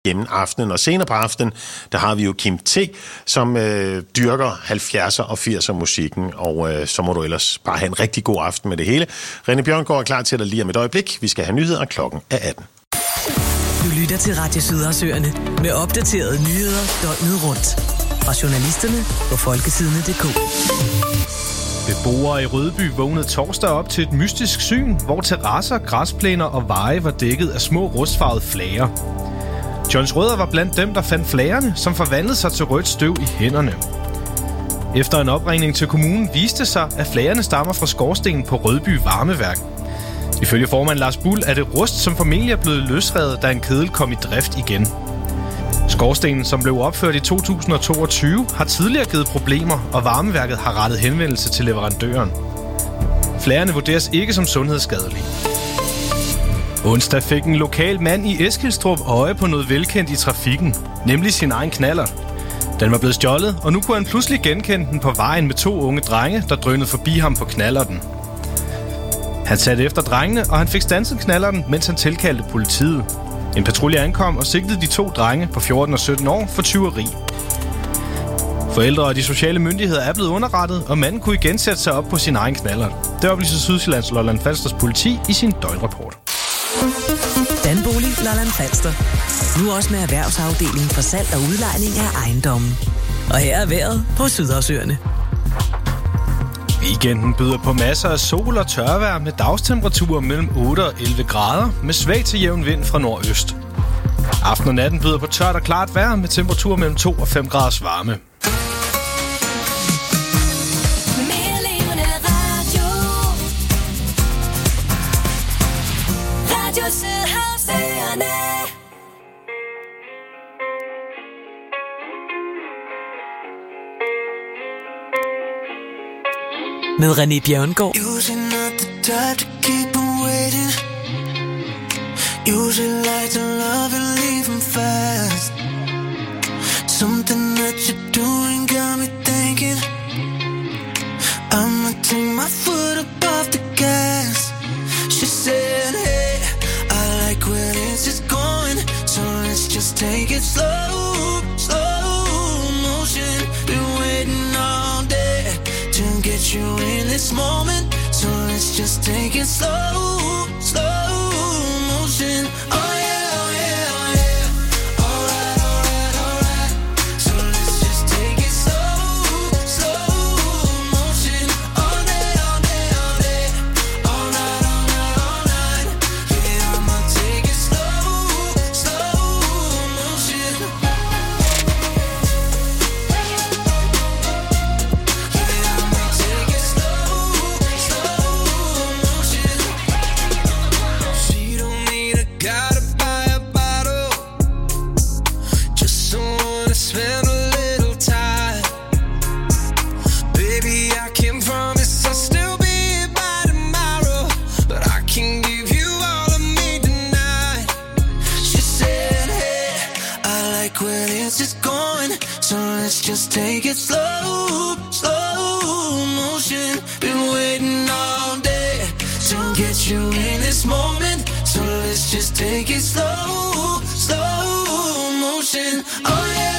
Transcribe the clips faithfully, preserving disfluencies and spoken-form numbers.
gennem aftenen. Og senere på aftenen, der har vi jo Kim T, som øh, dyrker halvfjerdser og firser musikken, og øh, så må du ellers bare have en rigtig god aften med det hele. René Bjørngaard er klar til dig lige om et øjeblik. Vi skal have nyheder, klokken er atten. Du lytter til Radio Sydersøerne med opdaterede nyheder døgnet rundt. Fra journalisterne på folkesidene punktum d k. Beboere i Rødby vågnede torsdag op til et mystisk syn, hvor terrasser, græsplæner og veje var dækket af små rustfarvede flager. Johns Rødder var blandt dem, der fandt flagerne, som forvandlede sig til rødt støv i hænderne. Efter en opringning til kommunen viste sig, at flagerne stammer fra skorstenen på Rødby Varmeværk. Ifølge formand Lars Bull er det rust, som formentlig er blevet løsrevet, da en kedel kom i drift igen. Skorstenen, som blev opført i to tusind og toogtyve, har tidligere givet problemer, og varmeværket har rettet henvendelse til leverandøren. Flagerne vurderes ikke som sundhedsskadelige. Onsdag fik en lokal mand i Eskilstrup øje på noget velkendt i trafikken, nemlig sin egen knallert. Den var blevet stjålet, og nu kunne han pludselig genkende den på vejen med to unge drenge, der drønede forbi ham på knallerten. Han satte efter drengene, og han fik standset knallerten, mens han tilkaldte politiet. En patrulje ankom og sigtede de to drenge på fjorten og sytten år for tyveri. Forældre og de sociale myndigheder er blevet underrettet, og manden kunne igen sætte sig op på sin egen knallert. Det oplyser Sydsjællands Lolland Falsters politi i sin døgnrapport. Danbolig Lolland Falster. Nu også med erhvervsafdelingen for salg og udlejning af ejendommen. Og her er vejret på Sydersøerne. Weekenden byder på masser af sol og tørvejr med dagstemperaturer mellem otte og elleve grader med svag til jævn vind fra nordøst. Aften og natten byder på tørt og klart vejr med temperaturer mellem to og fem graders varme. Med René Bjørngaard. Usually not the type to keep them waiting. Usually like to love and leave them fast. Something that you're doing got me thinking I'ma take my foot up off the gas. She said, hey, I like where this is going, so let's just take it slow, slow motion. Been waiting all day to get you in this moment, so let's just take it slow, slow motion. Oh yeah, oh yeah, oh yeah. Alright, alright, alright. So let's just take it slow, slow motion. All day, all day, all day. All night, all night, all night. Yeah, I'ma take it slow, slow motion. Spend a little time, baby. I can promise I'll still be here by tomorrow, but I can give you all of me tonight. She said, hey, I like where this is going, so let's just take it slow, slow motion. Been waiting all day to get you in this moment, so let's just take it slow, slow motion. Oh yeah.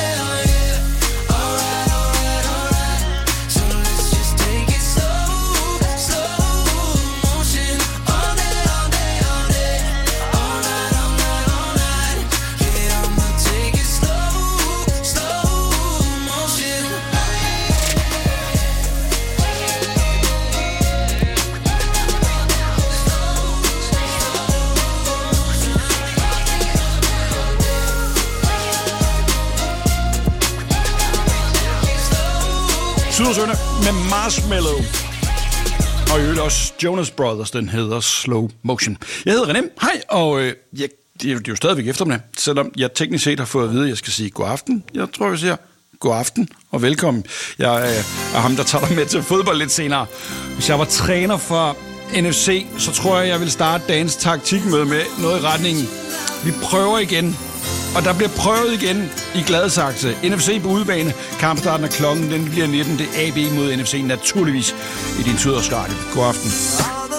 Sydersøerne med Marshmallow. Og i øvrigt også Jonas Brothers, den hedder Slow Motion. Jeg hedder René, hej, og øh, jeg, det, er jo, det er jo stadigvæk eftermiddag, selvom jeg teknisk set har fået at vide, at jeg skal sige god aften. Jeg tror, jeg siger god aften og velkommen. Jeg øh, er ham, der tager dig med til fodbold lidt senere. Hvis jeg var træner for N F C, så tror jeg, jeg vil starte dagens taktikmøde med noget i retningen. Vi prøver igen. Og der bliver prøvet igen i Gladsaxe. N F C på udebane. Kampstarten af klokken, den bliver nitten. Det er A B mod N F C, naturligvis i din Sydersradio. God aften.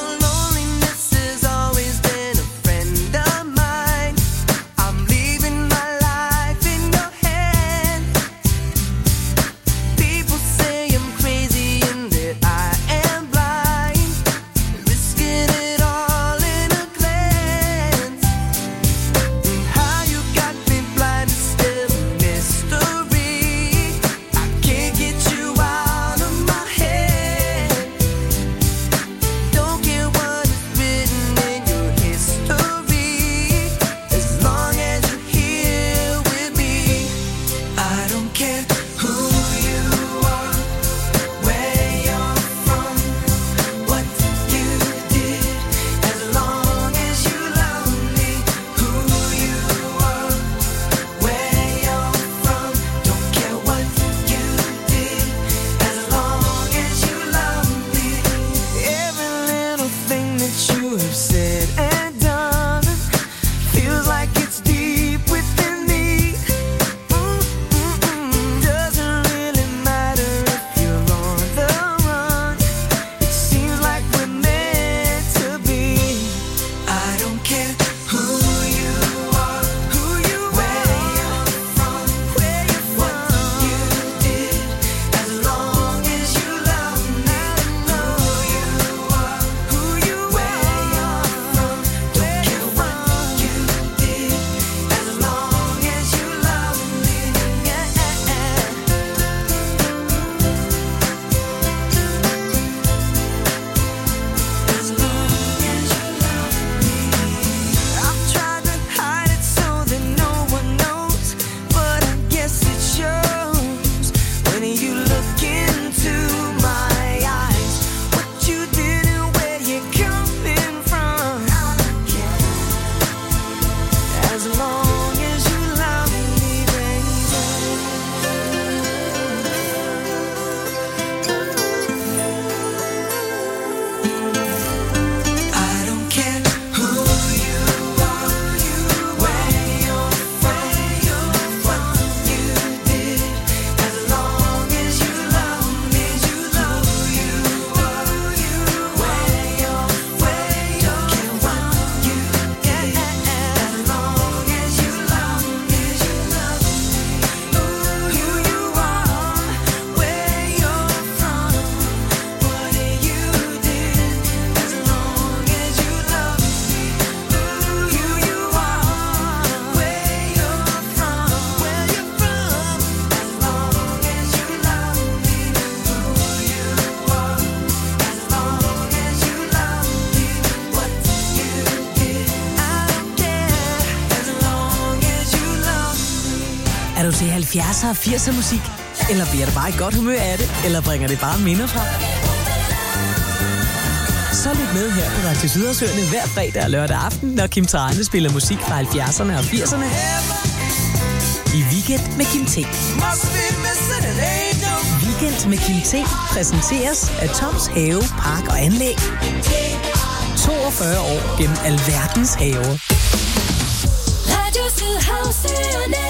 Leaving my Er du til halvfjerdser og firser musik? Eller bliver du bare i godt humør af det? Eller bringer det bare minder frem? Så lyt med her på Radio Sydersøerne hver fredag og lørdag aften, når Kim Thrane spiller musik fra halvfjerdserne og firserne. I Weekend med Kim T. Weekend med Kim T præsenteres af Toms Have, Park og Anlæg. toogfyrre år gennem alverdens haver. Radio Sydhavsøerne.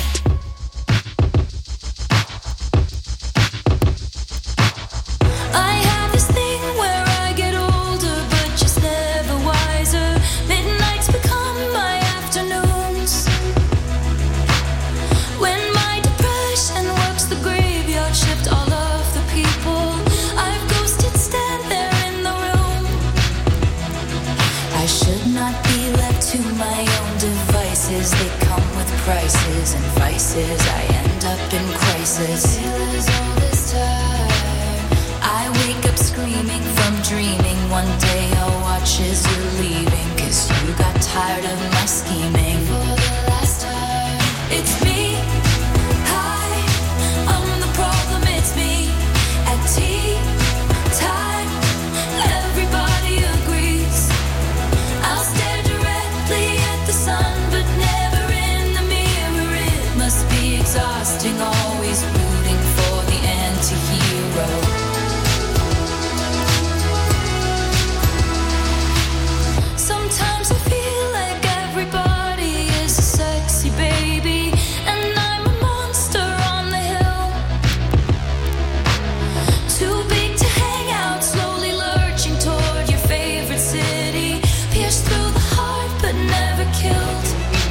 They come with prices and vices. I end up in crisis. All this time, I wake up screaming from dreaming. One day I'll watch as you're leaving, 'cause you got tired of my scheming. For the last time, it's me. Hi, I'm the problem. It's me. At tea time, everybody agrees. I'll stare directly at the sun, but never in the mirror. It must be exhausting, always rooting for the anti-hero. Sometimes I feel like everybody is a sexy baby, and I'm a monster on the hill. Too big to hang out, slowly lurching toward your favorite city. Pierced through the heart, but never killed.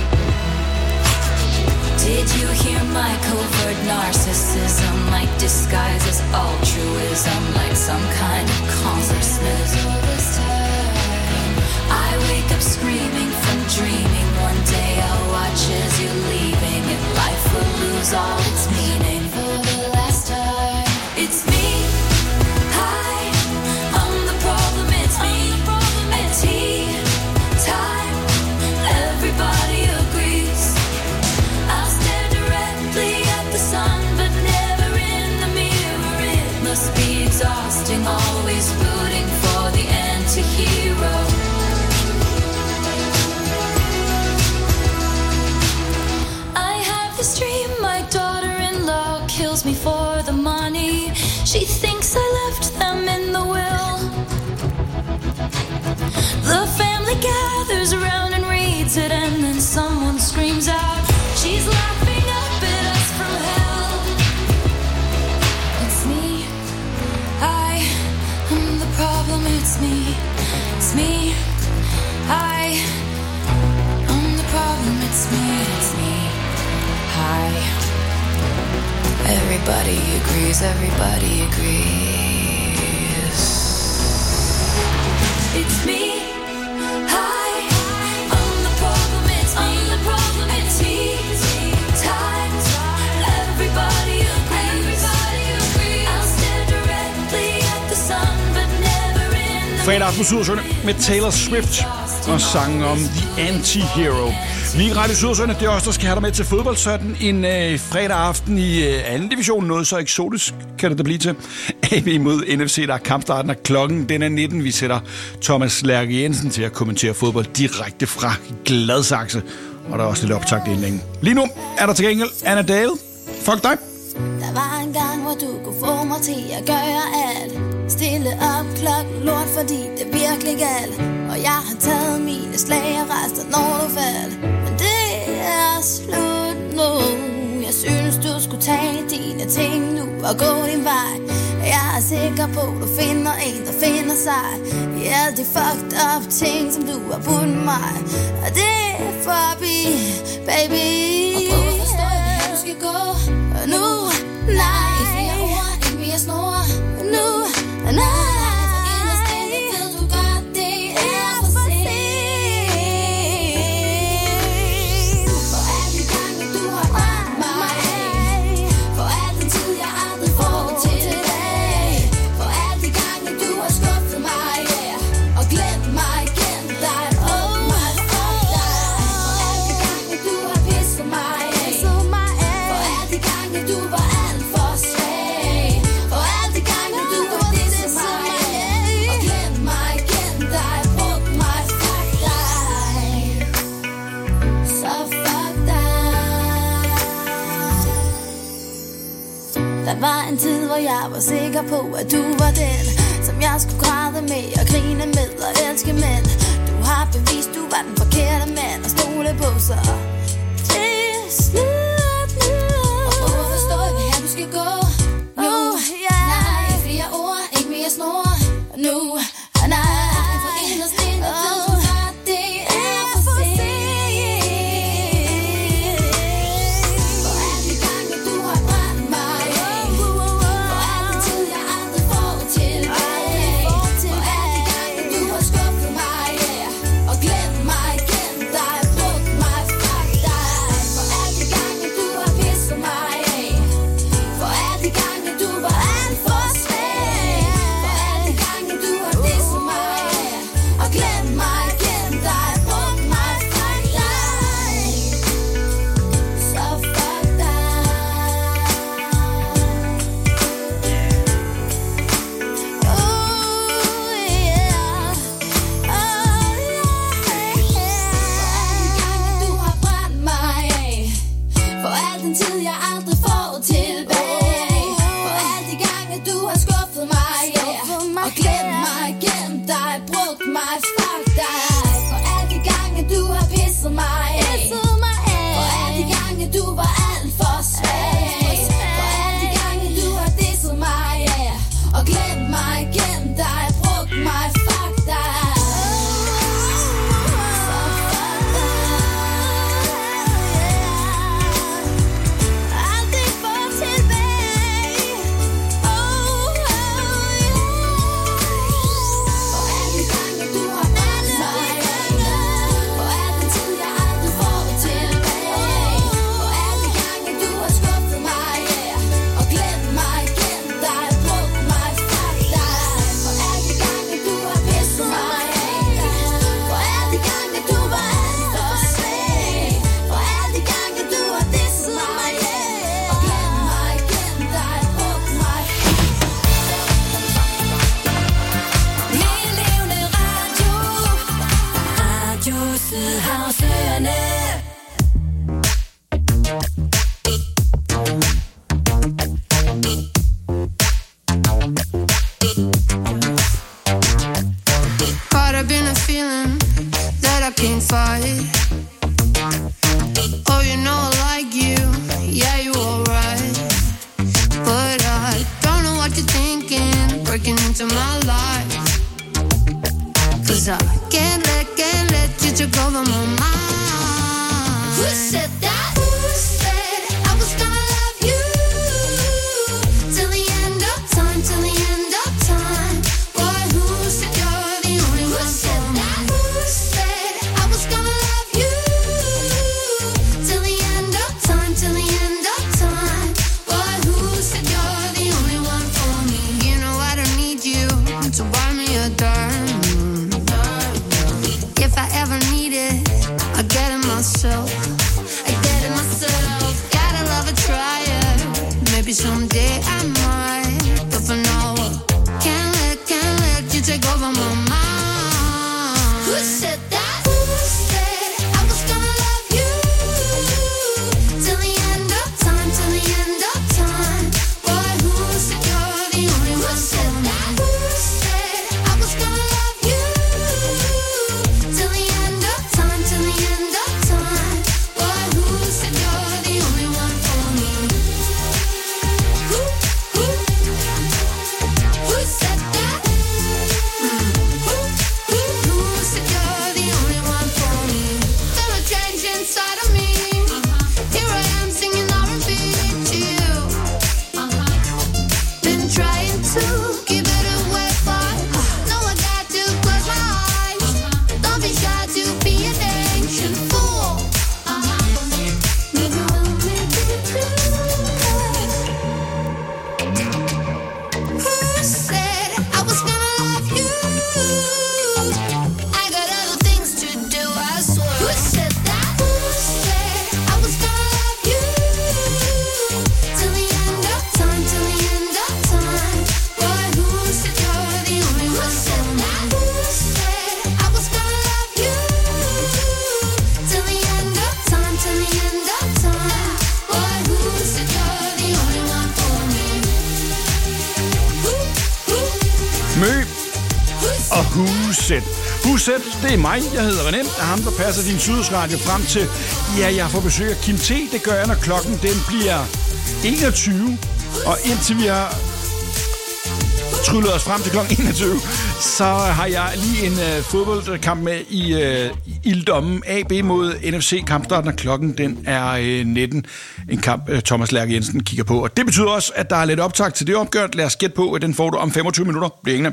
Did you hear my covert narcissism? Like disguise as altruism, like some kind of consciousness. All this time, I wake up screaming from dreaming. One day I'll watch as you're leaving, and life will lose all its meaning. For the last time, it's me. Hi, I'm the problem. It's me. At tea time, everybody agrees. I'll stare directly at the sun, but never in the mirror. It must be exhausting, always rooting for the anti-hero. I have this dream, my daughter-in-law kills me for the money. She thinks I left them in the will. The family gathers around and reads it, and then someone screams out, she's laughing up at us from hell. It's me. I am the problem. It's me. It's me. I am the problem. It's me. It's me. Hi. Everybody agrees. Everybody agrees. It's me. Hi. I'm the problem. It's me. I'm the problem. It's me. Time. Everybody agrees. Everybody agrees. I'll stare directly at the sun, but never in the Fredag aften på Sydersøerne med Taylor Swift og sangen om The Anti-Hero. Vi i Radio Sydersøerne, det er os, der skal have dig med til fodboldsøtten en øh, fredag aften i øh, anden division. Noget så eksotisk kan det da blive til. A B mod N F C, der er kampstarten, og klokken den er nitten. Vi sætter Thomas Lærke Jensen til at kommentere fodbold direkte fra Gladsaxe. Og der er også lidt optakt indlægning. Lige nu er der til gengæld Anna Dale. Fuck dig. Der var en gang, hvor du kunne få mig til at gøre alt. Stille op klokken lort, fordi det virkelig galt. Og jeg har taget mine slag og rester, når du faldt. Men det er slut nu. Jeg synes, du skulle tage dine ting nu og gå din vej. Jeg er sikker på, du finder en, der finder sig i alle de fucked up ting, som du har budt mig. Og det er forbi, baby. Og prøv at forstå, at du skal gå. Og nu, nej. I flere ord, end vi er snor. Nu, nej. Der var en tid, hvor jeg var sikker på, at du var den, som jeg skulle græde med og grine med og elske, men du har bevist, du var den forkerte mand at stole på, så det er slut nu. Og prøv at forstå, hvad her du skal gå nu. Yeah. Nej, flere ord, ikke mere snor nu. Nej, for inderst inde ved du godt, det er for sent. For alle gange du har brændt mig af, for alle tid jeg aldrig får tilbage, for alle gange du har skuffet mig af og glemt mig, gemt dig, brugt mig, fuck dig. For alle gange du har pisset mig af, for alle gange du var alt for svag, for alle gange du har disset mig af og glemt mig, gemt dig, brugt mig, fuck dig. Så fuck dig. Oh yeah, oh yeah. For alle gange du har brændt mig af, for al den tid jeg aldrig får tilbage, for alle de gange du har skuffet mig af og glemt mig, gemt dig, brugt mig, fuck dig. For alle de gange du har pisset mig af, for alle de gange du var alt for svag, for alle de gange du har disset mig af og glemt mig, gemt dig, brugt mig, fuck dig. Så fuck dig. Aldrig få tilbage. Oh, oh, yeah. For alle gange du har brændt mig af, for al den tid jeg aldrig får tilbage, for alle gange du har skuffet mig af og glemt mig, gemt dig, brugt mig, fuck dig. For alle gange du har pisset mig af, for alle gange du var alt for svag, for alle gange du har disset mig af og glemt mig, gemt dig, brugt mig. Min levende radio, Radio Sydhavsøerne. Caught up in a feeling that I can't fight. Oh, you know I like you, yeah, you alright. But I don't know what you're thinking, breaking into my life. Cause I can't let, can't let you take over my mind. Who said that? Who said I was gonna love you till the end of time, till the end of time? Boy, who said you're the only one for me? Who said I was gonna love you till the end of time, till the end of time? Boy, who said you're the only one for me? You know I don't need you to buy me a diamond. If I ever need it, I get it myself. I get it myself. Gotta love a trier. Maybe someday I might, but for now, can't let, can't let you take over my mind. Who said that? Who said I was gonna love you till the end of time, till the end of time? Boy, who said you're the only one for me? Who said I was gonna love you till the end of time, till the end of time? Boy, who said you're the only one for me? Who, who Huset. Huset, det er mig. Jeg hedder René. Jeg er ham, der passer din Sydøstradio frem til. Ja, jeg får besøg af Kim T. Det gør jeg, når klokken den bliver enogtyve. Og indtil vi har tryllet os frem til klokken enogtyve, så har jeg lige en uh, fodboldkamp med i uh, Ildommen. A B mod N F C. Kampstarten af klokken, den er uh, nitten. En kamp, uh, Thomas Lærke Jensen kigger på. Og det betyder også, at der er lidt optag til det opgør. Lad os gætte på, at den får du om femogtyve minutter. Det er ingen.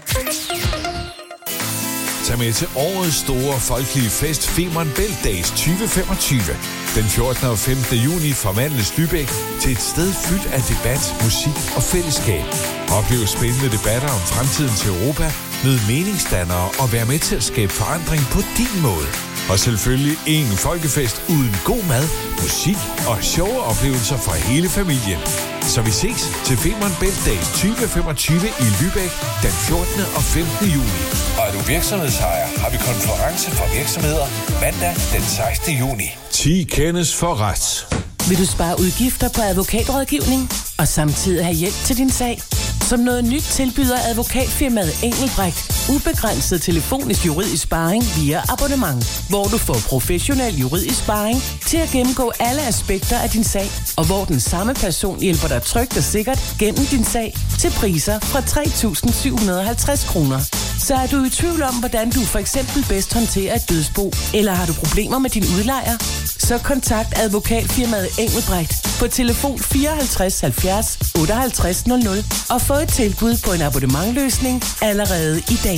Tag med til årets store folkelige fest Femern Bælt Days tyve femogtyve. Den fjortende og femtende juni forvandles Lübeck til et sted fyldt af debat, musik og fællesskab. Oplev spændende debatter om fremtiden til Europa, mød meningsdannere og vær med til at skabe forandring på din måde. Og selvfølgelig ingen folkefest uden god mad, musik og sjove oplevelser for hele familien. Så vi ses til Femern Bælt Days tyve femogtyve i Lübeck den fjortende og femtende juni. Og er du virksomhedsejer, har vi konference for virksomheder mandag den sekstende juni. ti kendes for ret. Vil du spare udgifter på advokatrådgivning og samtidig have hjælp til din sag? Som noget nyt tilbyder advokatfirmaet Engelbrecht ubegrænset telefonisk juridisk sparring via abonnement, hvor du får professionel juridisk sparring til at gennemgå alle aspekter af din sag, og hvor den samme person hjælper dig trygt og sikkert gennem din sag til priser fra tre tusind syv hundrede og halvtreds kroner. Så er du i tvivl om, hvordan du for eksempel bedst håndterer et dødsbo, eller har du problemer med din udlejer? Så kontakt advokatfirmaet Engelbrecht på telefon fireoghalvtreds halvfjerds otteoghalvtreds nul nul og få et tilbud på en abonnementløsning allerede i dag.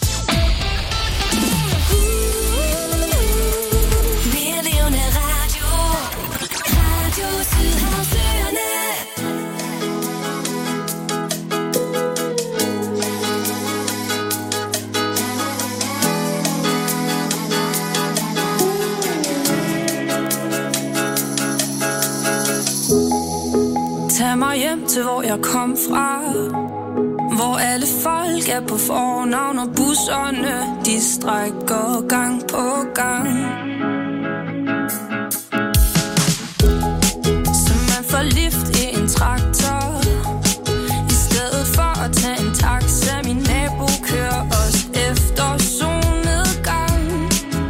Tag mig hjem til, hvor jeg kom fra, hvor alle folk er på fornavn, og busserne, de strækker gang på gang. Så man får lift i en traktor, i stedet for at tage en taxa. Min nabo kører os efter solnedgang.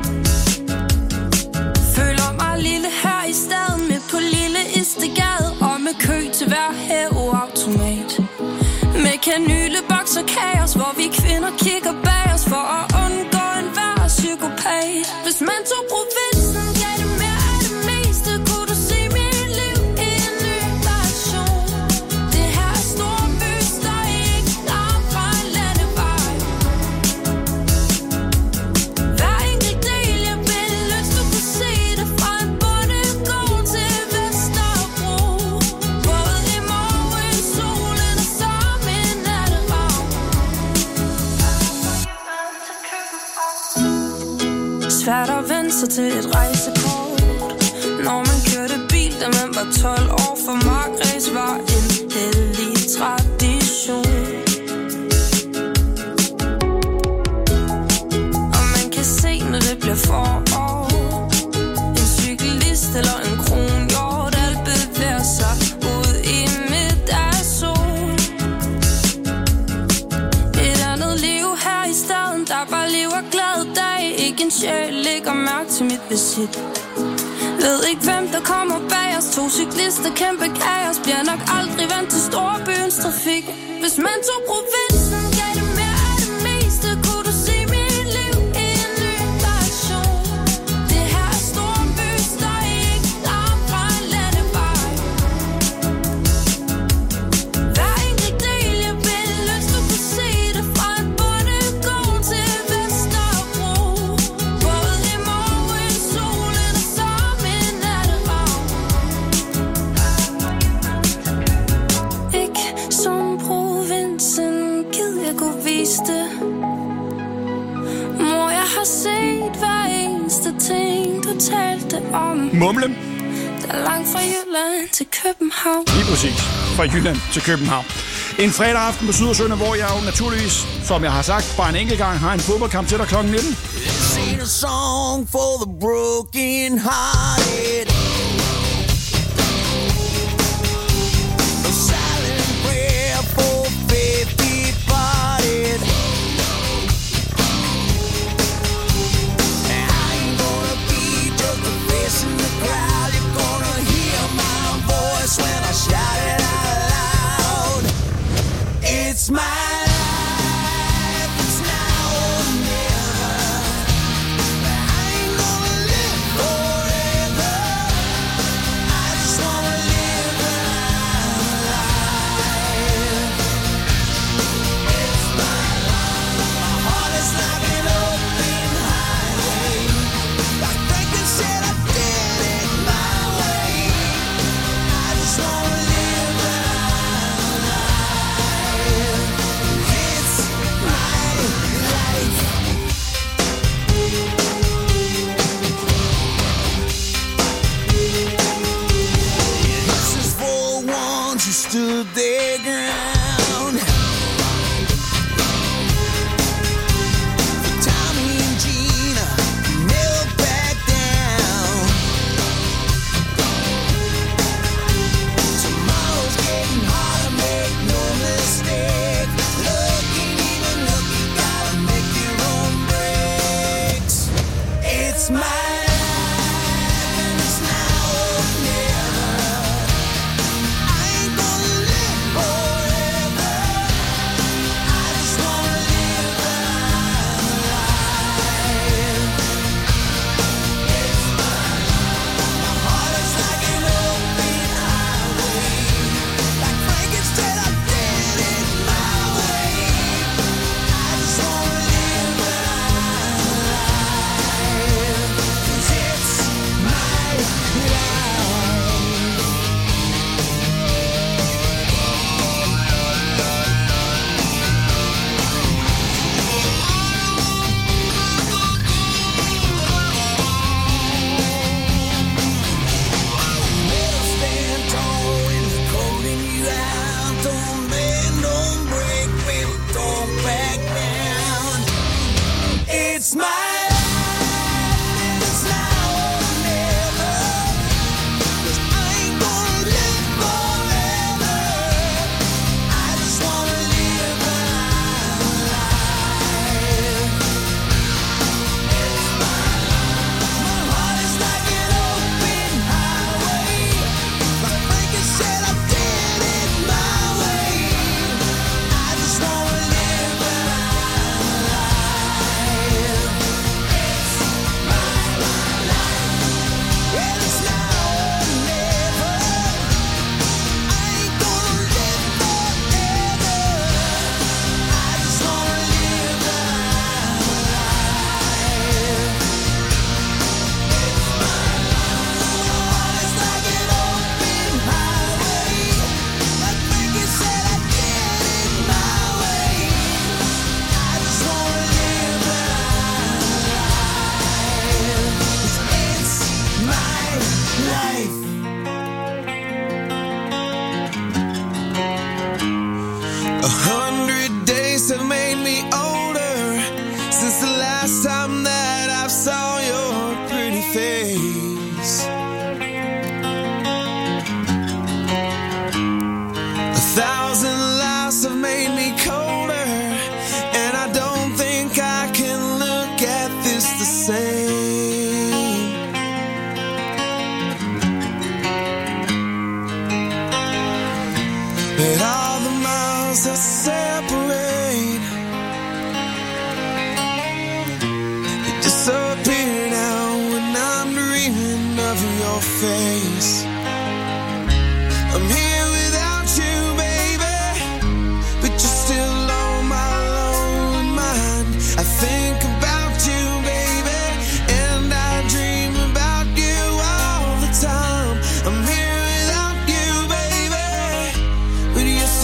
Føler mig lille her i staden, med på lille Istegade, og med kø til hver hæveautomat. Med kanyleboks og kaos, hvor vi kvinder kigger bag os for at undgå enhver psykopat. Hvis man tog provinsen, gav det mere af det meste, kunne du se mit liv i en ny version. Det her er store bys, der ikke er fra en landevej. Hver enkelt del, jeg ville lyst, du kunne se det fra en bondegård til Vesterbro. Både i morgen, solen og sammen natteravn. Svært at vende sig til et rejsekort, når man kørte bil, da man var tolv år. For markræs var en hellig tradition. Og man kan se, når det bliver forår, en cyklist eller en kronhjort, alt bevæger sig ud i midt af sol. Et andet liv her i staden, der bare lever glad dag. Ikke en sjæl lægger mærke til mit visit. Ved ikke hvem der kommer bag os. To cyklister, kæmpe kaos, bliver nok aldrig vant til storbyens trafik. Hvis man tog provinsen, gav det mere af det meste, kunne du se mit liv i en ny version. Det her er storbys, der ikke er fra en landevej. Hver enkelt del, jeg ville lyst, du kunne se det fra en bondegård til Vesterbro. Både i morgen, solen og sammen natteravn. Ikke som provinsen, gid jeg kunne vise det. Mor, jeg har set hver eneste ting, du talte om. Mumle. Der er langt fra Jylland til København. Lige præcis. Fra Jylland til København. En fredag aften på Sydersøerne, hvor jeg jo naturligvis, som jeg har sagt, bare en enkelt gang har en fodboldkamp til dig klokken nitten. Sing a song for the broken hearted. A silent prayer for faith departed. to the ground. For Tommy and Gina, never back down. Tomorrow's getting harder, make no mistake. Look ain't even look, you gotta make your own breaks. It's my but you're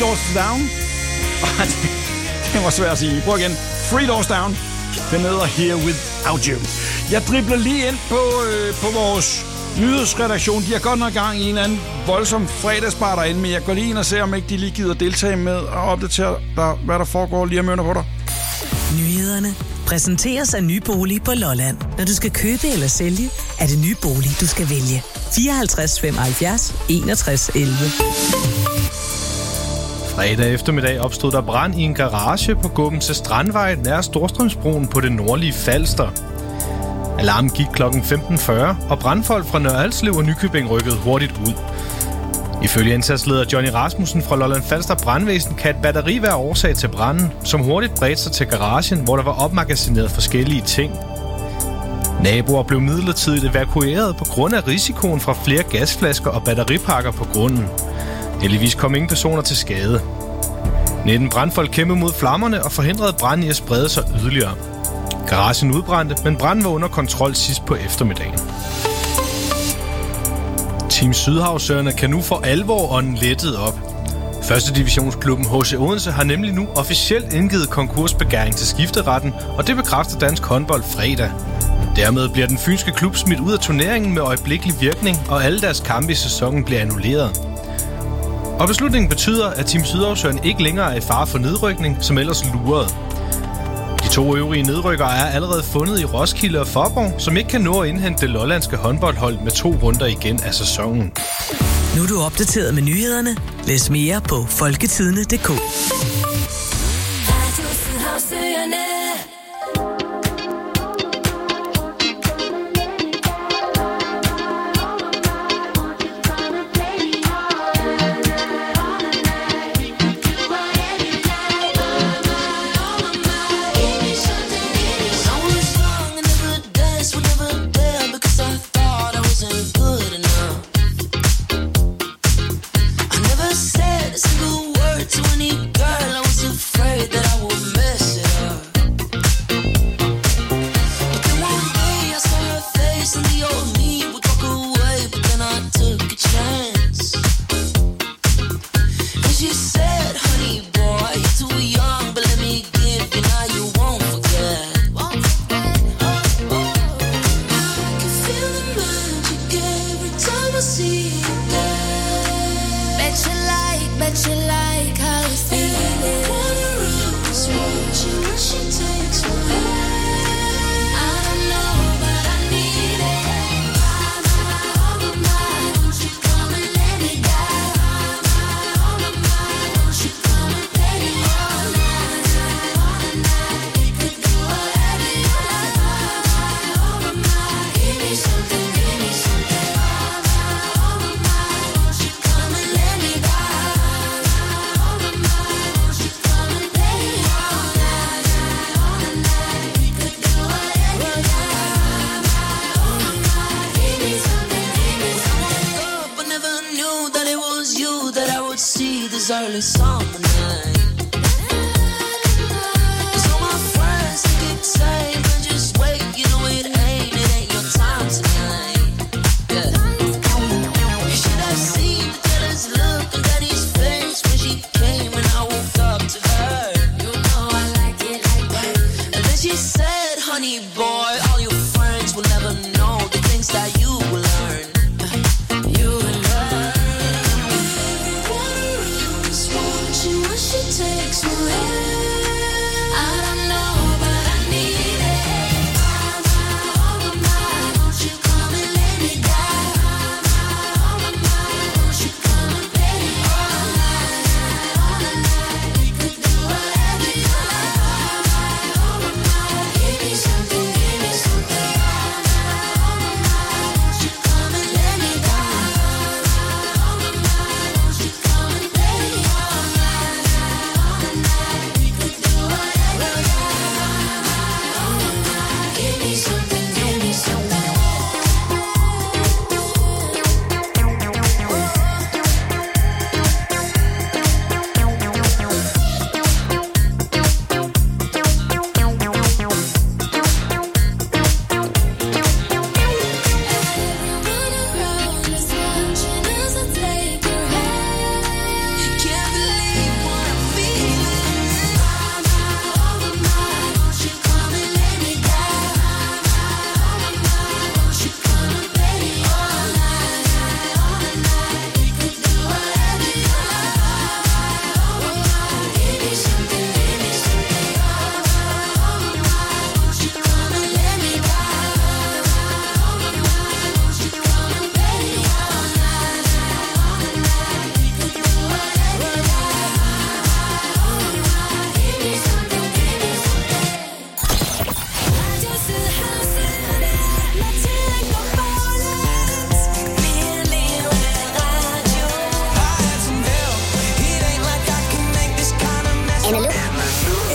Doors Down. Det var svært at sige. Prøv igen. Three Doors Down. Den hedder Here Without You. Jeg dribler lige ind på, øh, på vores nyhedsredaktion. De har godt nok gang i en eller anden voldsom fredagsbar derinde, men jeg går lige ind og ser, om ikke de lige gider deltage med og opdatere dig, hvad der foregår lige om på dig. Nyhederne præsenteres af Nye Bolig på Lolland. Når du skal købe eller sælge, er det Nye Bolig, du skal vælge. fireoghalvtreds femoghalvfjerds enogtres elleve. Fredag eftermiddag opstod der brand i en garage på Gumpense Strandvej nær Storstrømsbroen på det nordlige Falster. Alarmen gik klokken femten fyrre, og brandfolk fra Nørre Alslev og Nykøbing rykkede hurtigt ud. Ifølge indsatsleder Johnny Rasmussen fra Lolland Falster Brandvæsen kan et batteri være årsag til branden, som hurtigt bredte sig til garagen, hvor der var opmagasineret forskellige ting. Naboer blev midlertidigt evakueret på grund af risikoen fra flere gasflasker og batteripakker på grunden. Heldigvis kom ingen personer til skade. nitten brandfolk kæmpede mod flammerne og forhindrede branden i at sprede sig yderligere. Garagen udbrændte, men branden var under kontrol sidst på eftermiddagen. Team Sydhavsøerne kan nu for alvor ånden lettet op. Første divisionsklubben H C Odense har nemlig nu officielt indgivet konkursbegæring til skifteretten, og det bekræfter Dansk Håndbold fredag. Dermed bliver den fynske klub smidt ud af turneringen med øjeblikkelig virkning, og alle deres kampe i sæsonen bliver annulleret. Og beslutningen betyder, at Team Sydhavsøerne ikke længere er i fare for nedrykning, som ellers lurede. De to øvrige nedrykkere er allerede fundet i Roskilde og Faaborg, som ikke kan nå at indhente det lollandske håndboldhold med to runder igen af sæsonen. Nu er du opdateret med nyhederne. Læs mere på folketidene punktum d k. Early summer night. Cause all my friends think it's same, but just wait, you know it ain't, it ain't your time tonight. Yeah. You should have seen the jealous look on Daddy's face when she came and I woke up to her. You know I like it like that. And then she said, honey boy, all your friends will never know the things that you will learn. You will learn. She takes me I don't know, but I need it. Oh my, oh my, won't you come and lay me down? Oh my, won't you come and play me all night, all night? We could do whatever you like. Oh my, give me something, give me something. Oh my, won't you come and lay me down? Oh my, won't you come and play me all night? We could do whatever.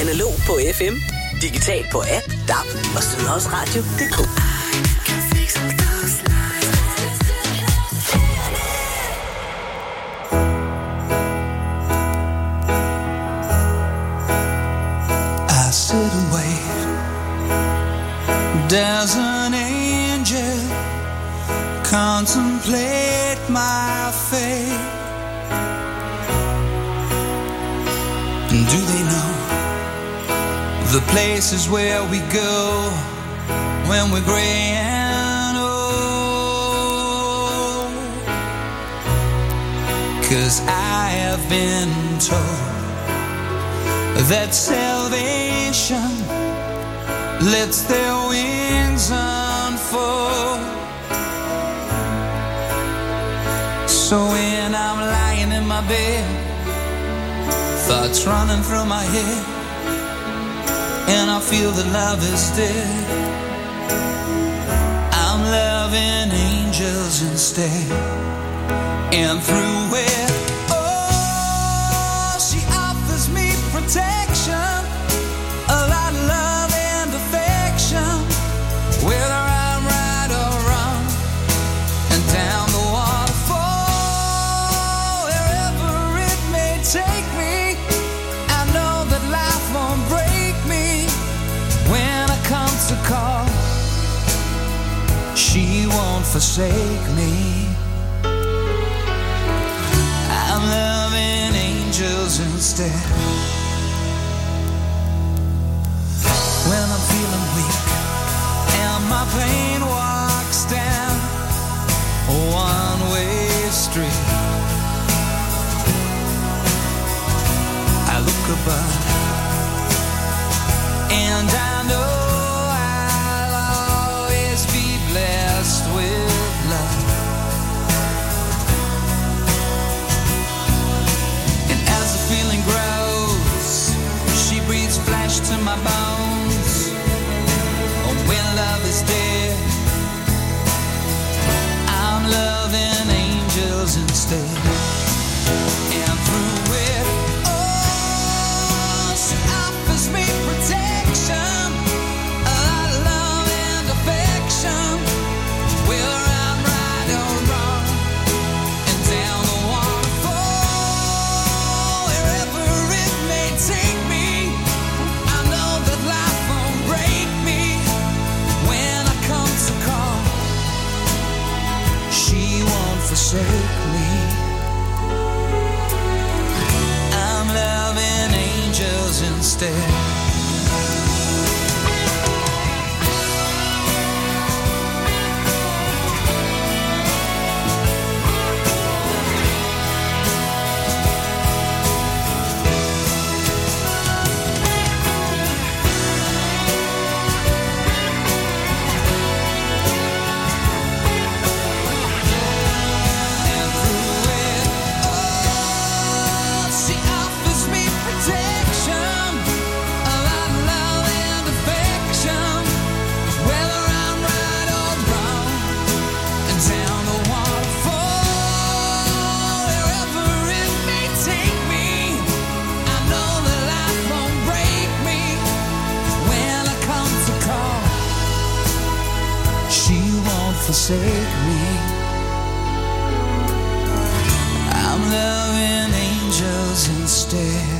Analog på F M, digital på app, D A B og Sydhavsradio punktum d k. Sit and wait. There's an angel contemplate my fate. And do they know the places where we go when we're gray and old? 'Cause I have been told that salvation lets their wings unfold. So when I'm lying in my bed, thoughts running through my head, and I feel that love is dead, I'm loving angels instead. And through it, protection, a lot of love and affection, whether I'm right or wrong, and down the waterfall, wherever it may take me, I know that life won't break me when I come to call. She won't forsake me. I'm loving angels instead. When I'm feeling weak and my pain walks down a one-way street, I look above and I know I'll always be blessed with love. And as the feeling grows, she breathes flesh to my bones. When love is dead, I'm loving angels instead. And through it all, she offers me protection, a lot of love and affection, whether I'm right or wrong, and down the waterfall, wherever it may take me, I know that life won't break me when I come to call. She won't forsake me. I'm loving angels instead. Forsake me. I'm loving angels instead.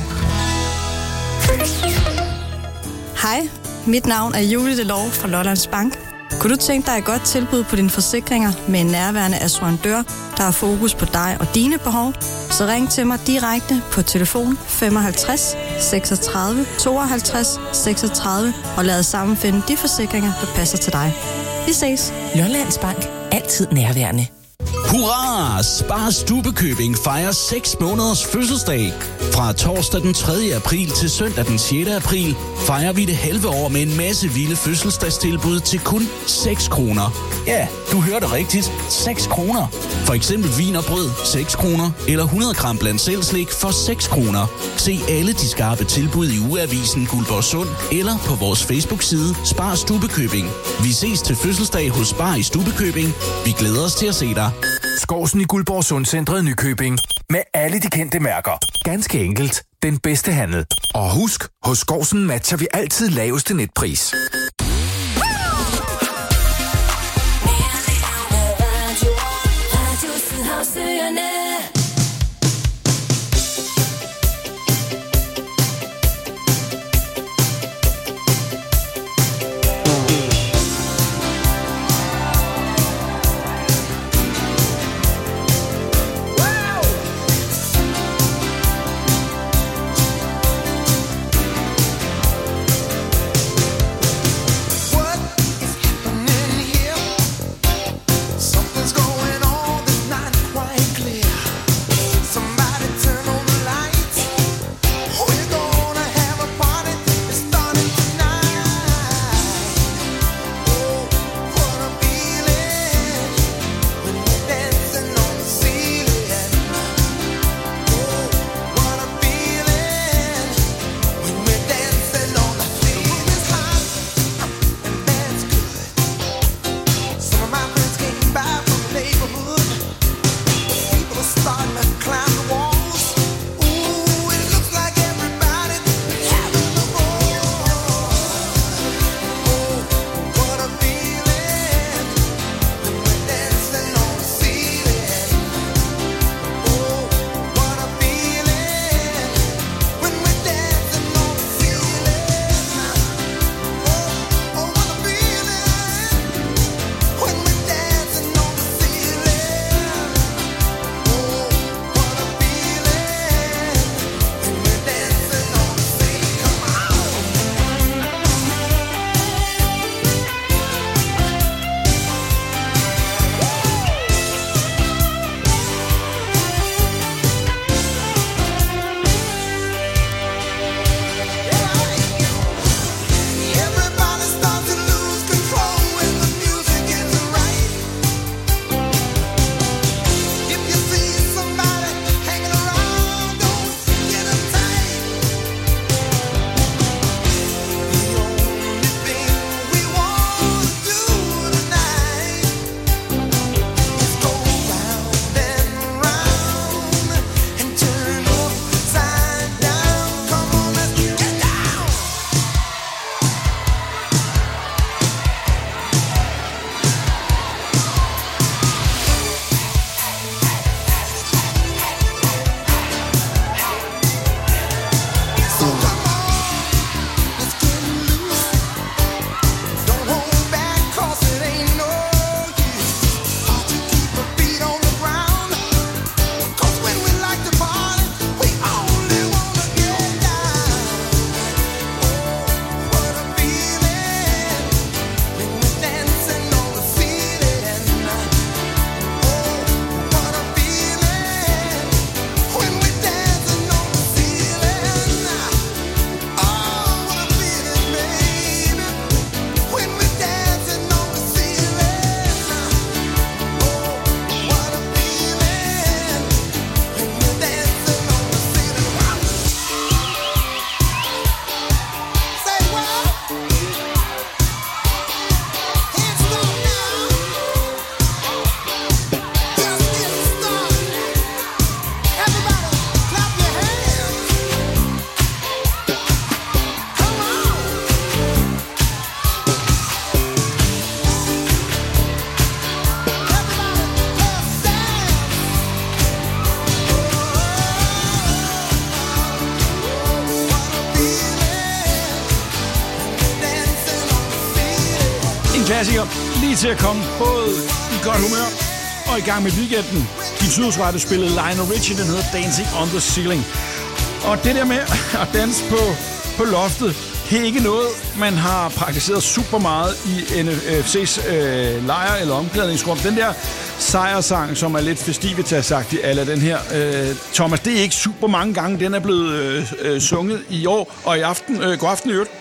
Hej, mit navn er Julie Delov fra Lollands Bank. Kunne du tænke dig et godt tilbud på dine forsikringer med en nærværende assurandør, der har fokus på dig og dine behov? Så ring til mig direkte på telefon femoghalvtreds seksogtredive tooghalvtreds seksogtredive og lad os sammen finde de forsikringer, der passer til dig. Vi ses. Lollands Bank. Altid nærværende. Hurra! Spar Stubekøbing fejrer seks måneders fødselsdag. Fra torsdag den tredje april til søndag den sjette april fejrer vi det halve år med en masse vilde fødselsdagstilbud til kun seks kroner. Ja, du hørte rigtigt. seks kroner. For eksempel vin og brød, seks kroner. Eller hundrede gram blandt selv slik for seks kroner. Se alle de skarpe tilbud i ugeavisen Guldborgsund eller på vores Facebook-side Spar Stubekøbing. Vi ses til fødselsdag hos Spar i Stubekøbing. Vi glæder os til at se dig. Skovsen i Guldborgsund Centret Nykøbing. Med alle de kendte mærker. Ganske enkelt den bedste handel. Og husk, hos Skårsen matcher vi altid laveste netpris. Klassiker, lige til at komme både i godt humør og i gang med weekenden. Kim Sydhusradio spillede Lionel Richie, den hedder Dancing on the Ceiling. Og det der med at danse på, på loftet, det er ikke noget, man har praktiseret super meget i N F C's øh, lejr eller omklædningsrum. Den der sejrsang, som er lidt festivitas-agtig, eller den her, øh, Thomas, det er ikke super mange gange, den er blevet øh, øh, sunget i år og i aften. Øh, god aften i øvrigt.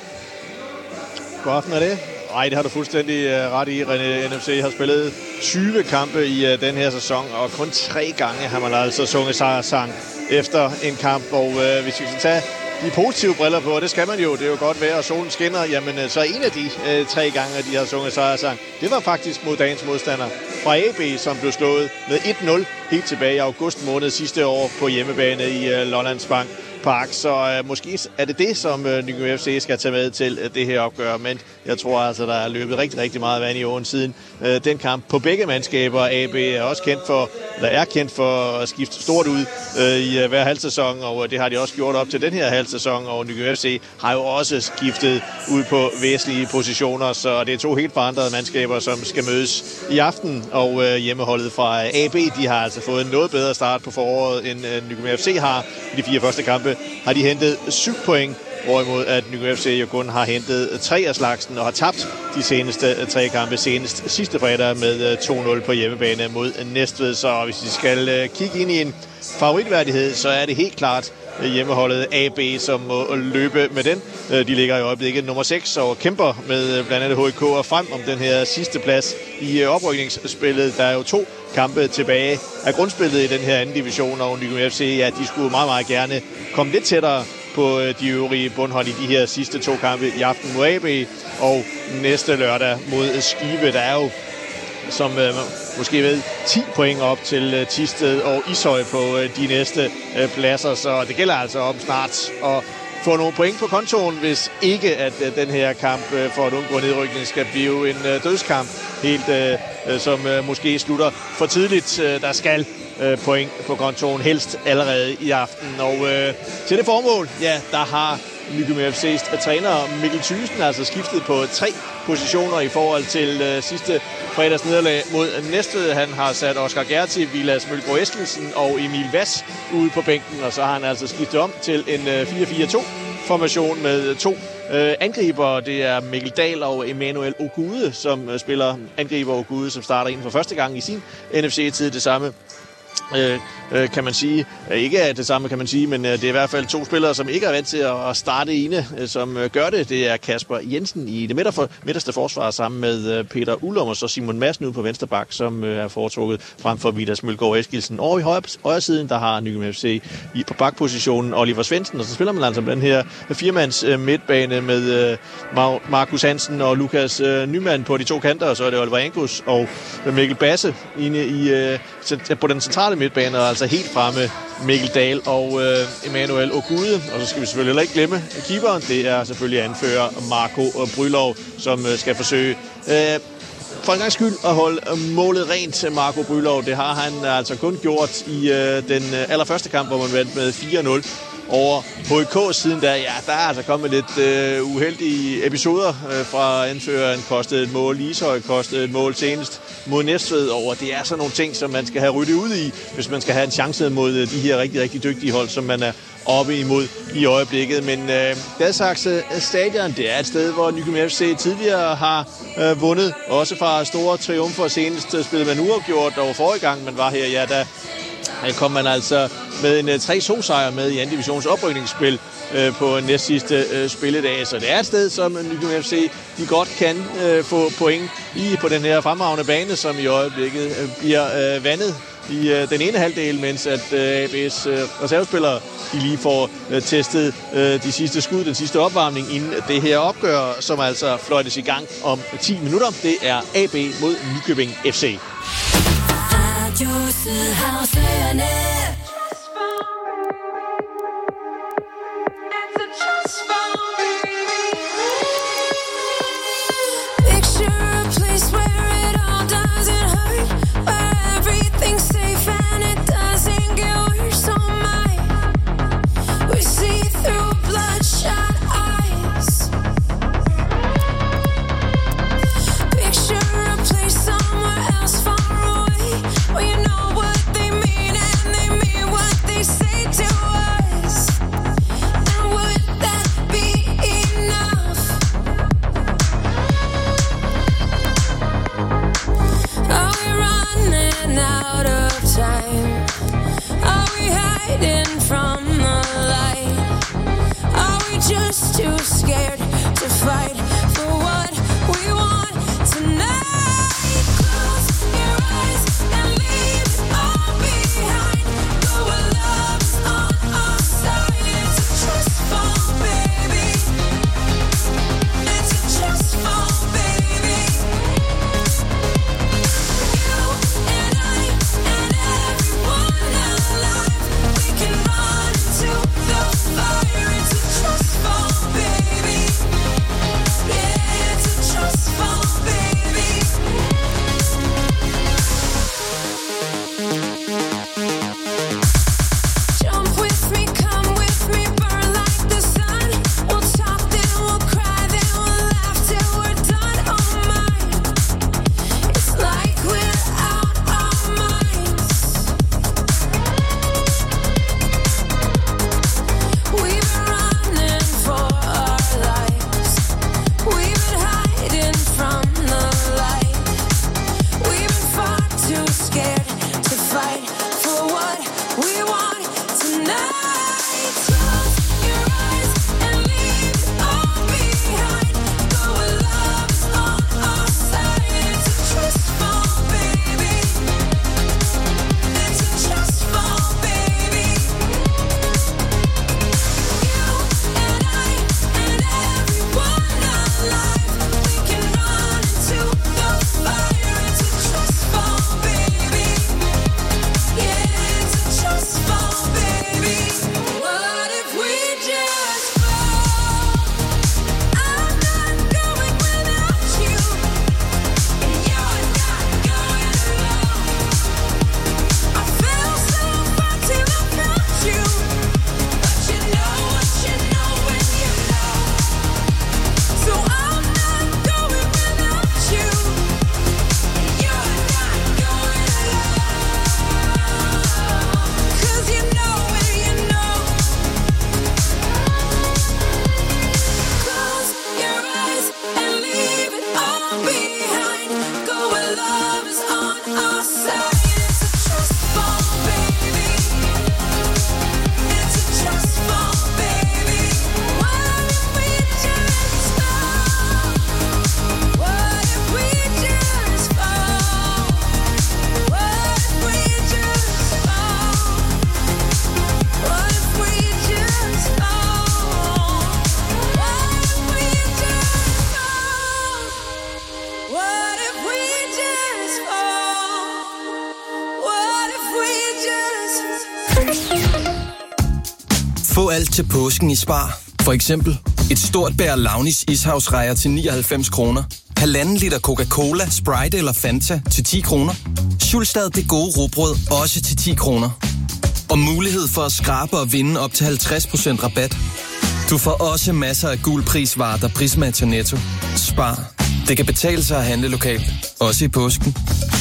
God aften er det. Nej, det har du fuldstændig uh, ret i, René. N F C har spillet tyve kampe i uh, den her sæson, og kun tre gange har man altså sunget sejrsang efter en kamp. Og uh, hvis vi skal tage de positive briller på, og det skal man jo, det er jo godt vejr, og solen skinner, jamen uh, så en af de uh, tre gange, de har sunget sejrsang, det var faktisk mod dagens modstander. fra A B, som blev slået med et nul helt tilbage i august måned sidste år på hjemmebane i uh, Lollands Bank Park. Så uh, måske er det det, som uh, Nykøbing F C skal tage med til uh, det her opgør. Men jeg tror altså, der er løbet rigtig, rigtig meget vand i åen siden uh, den kamp på begge mandskaber. A B er også kendt for, eller er kendt for at skifte stort ud uh, i uh, hver halvsæson, og uh, det har de også gjort op til den her halvsæson. Og Nykøbing F C har jo også skiftet ud på væsentlige positioner, så det er to helt forandrede mandskaber, som skal mødes i aften. Og uh, hjemmeholdet fra A B, de har altså fået en noget bedre start på foråret, end uh, Nykøbing F C har. I de fire første kampe har de hentet syv point, hvorimod at Nykøbing F C jo kun har hentet tre af slagsen og har tabt de seneste tre kampe, senest sidste fredag med to nul på hjemmebane mod Næstved. Så hvis vi skal kigge ind i en favoritværdighed, så er det helt klart hjemmeholdet A B, som må løbe med den. De ligger i øjeblikket nummer seks og kæmper med blandt andet H I K og frem om den her sidste plads i oprykningsspillet. Der er jo to kampe tilbage af grundspillet i den her anden division, og Nykøbing F C, ja, de skulle meget, meget gerne komme lidt tættere på de øvrige bundhold i de her sidste to kampe i aften mod A B og næste lørdag mod Skive. Der er jo, som øh, måske ved, ti point op til øh, Thisted og Ishøj på øh, de næste øh, pladser, så det gælder altså om snart at få nogle point på kontoen, hvis ikke at øh, den her kamp øh, for at undgå nedrykning skal blive en øh, dødskamp, helt øh, øh, som øh, måske slutter for tidligt. Øh, der skal øh, point på kontoen helst allerede i aften, og øh, til det formål, ja, der har Nykøbing F C's træner Mikkel Thyssen altså skiftet på tre positioner i forhold til øh, sidste fredags nederlag mod Næstved. Han har sat Oscar Gerti, Vilas Mølgaard Eskildsen og Emil Vass ude på bænken, og så har han altså skiftet om til en øh, fire fire to formation med to øh, angriber. Det er Mikkel Dahl og Emmanuel Ogude, som øh, spiller angriber. Ogude, som starter inden for første gang i sin N F C-tid. Det samme Øh, øh, kan man sige. Ikke er det samme, kan man sige, men øh, det er i hvert fald to spillere, som ikke er vant til at starte ene, øh, som øh, gør det. Det er Kasper Jensen i det midterfor, midterste forsvar sammen med øh, Peter Ullum og så Simon Madsen ude på venstre bak, som øh, er foretrukket frem for Vilas Mølgaard Eskildsen. Og i højre, højre siden, der har Nykøbing F C i, på bakpositionen Oliver Svendsen, og så spiller man altså den her firemands øh, midtbane med øh, Mar- Markus Hansen og Lukas øh, Nyman på de to kanter, og så er det Oliver Angus og øh, Mikkel Basse inde i, øh, på den centrale midtbane, og altså helt fremme Mikkel Dahl og øh, Emmanuel Ogude. Og så skal vi selvfølgelig heller ikke glemme keeperen. Det er selvfølgelig anfører Marco Brylov, som øh, skal forsøge øh, for en gang skyld at holde målet rent til Marco Brylov. Det har han altså kun gjort i øh, den allerførste kamp, hvor man vandt med fire nul over H I K. Siden der, ja, der er altså kommet lidt øh, uheldige episoder øh, fra anføreren. Kostede et mål, Ishøj kostede et mål senest mod Næstved, og det er sådan nogle ting, som man skal have ryddet ud i, hvis man skal have en chance mod de her rigtig, rigtig dygtige hold, som man er oppe imod i øjeblikket. Men øh, Gladsaxe Stadion, det er et sted, hvor Nykøbing F C tidligere har øh, vundet, også fra store triumfer. Senest spillede man uafgjort, og forrige gang man var her, ja, der kom man altså med en tre to sejr med i anden divisions oprykningsspil øh, på næst sidste øh, spilledag. Så det er et sted, som Nykøbing F C de godt kan øh, få point i på den her fremragende bane, som i øjeblikket øh, bliver øh, vandet i øh, den ene halvdel, mens at øh, A B's øh, reservespillere de lige får øh, testet øh, de sidste skud, den sidste opvarmning inden det her opgør, som altså fløjtes i gang om ti minutter. Det er A B mod Nykøbing F C. Well, you know what they mean and they til påsken i Spar. For eksempel et stort bær Launis ishavsrejer til nioghalvfems kroner. Halvanden liter Coca-Cola, Sprite eller Fanta til ti kroner. Schulstad Det Gode Rugbrød også til ti kroner. Og mulighed for at skrabe og vinde op til halvtreds procent rabat. Du får også masser af gul prisvarer, der prismatcher Netto. Spar. Det kan betale sig at handle lokalt. Også i påsken.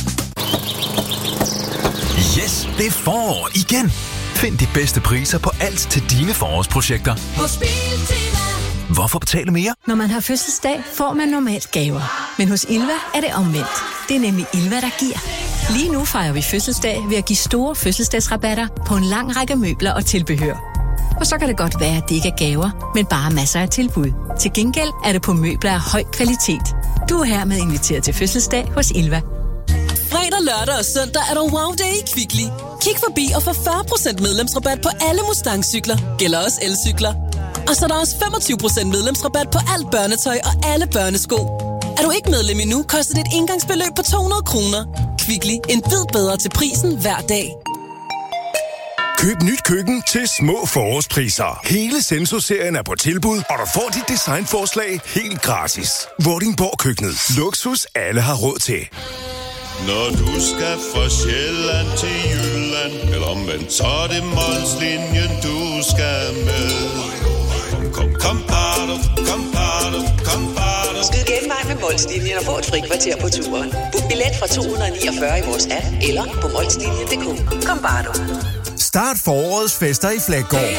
Yes, det er forår igen. Find de bedste priser på alt til dine forårsprojekter. Hos Biltema. Hvorfor betale mere? Når man har fødselsdag, får man normalt gaver. Men hos Ilva er det omvendt. Det er nemlig Ilva, der giver. Lige nu fejrer vi fødselsdag ved at give store fødselsdagsrabatter på en lang række møbler og tilbehør. Og så kan det godt være, at det ikke er gaver, men bare masser af tilbud. Til gengæld er det på møbler af høj kvalitet. Du er hermed inviteret til fødselsdag hos Ilva. Fredag, lørdag og søndag er der wow day i Kvickly. Kig forbi og få fyrre procent medlemsrabat på alle Mustang-cykler. Gælder også elcykler. Og så er der også femogtyve procent medlemsrabat på alt børnetøj og alle børnesko. Er du ikke medlem endnu, koster det et engangsbeløb på to hundrede kroner. Kvickly. En bid bedre til prisen hver dag. Køb nyt køkken til små forårspriser. Hele Senso-serien er på tilbud, og du får dit designforslag helt gratis. Vordingborg Køkkenet. Luksus alle har råd til. Når du skal fra Sjælland til Jylland, eller omvendt, så er det Molslinjen, du skal med. Kom, kom, kom, bado, kom, bado, kom, bado. Skyd genvej med Molslinjen og få et frikvarter på turen. Book billet fra to hundrede niogfyrre i vores app, eller på molslinjen punktum d k. Kom, bado. Start forårets fester i Flækgaard.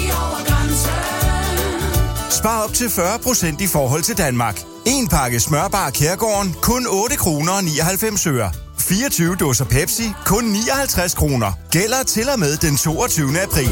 Spar op til fyrre procent i forhold til Danmark. En pakke smørbar Kærgården, kun otte kroner og nioghalvfems øre. fireogtyve dåser Pepsi, kun nioghalvtreds kroner. Gælder til og med den toogtyvende april.